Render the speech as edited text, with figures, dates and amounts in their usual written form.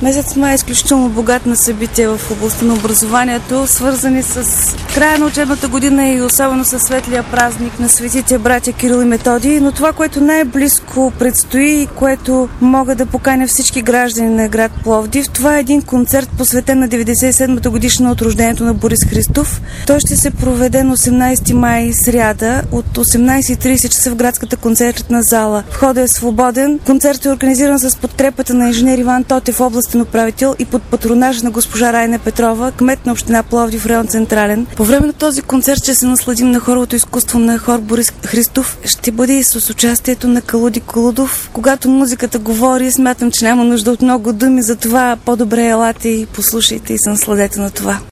Месец май е изключително богат на събития в областта на образованието, свързани с края на учебната година и особено с светлия празник на светите братя Кирил и Методий. Но това, което най-близко предстои и което мога да поканя всички граждани на град Пловдив, това е един концерт, посветен на 97-та годишна от рождението на Борис Христов. Той ще се проведе на 18 май, сряда, от 18:30 часа в градската концертна зала. Входът е свободен. Концертът е организиран с подкрепата на инженер Иван Тотев, областен управител, и под патронаж на госпожа Райна Петрова, кмет на община Пловдив, район Централен. По време на този концерт ще се насладим на хоровото изкуство на хор Борис Христов. Ще бъде и с участието на Калуди Колудов. Когато музиката говори, смятам, че няма нужда от много думи, затова по-добре елате и послушайте и се насладете на това.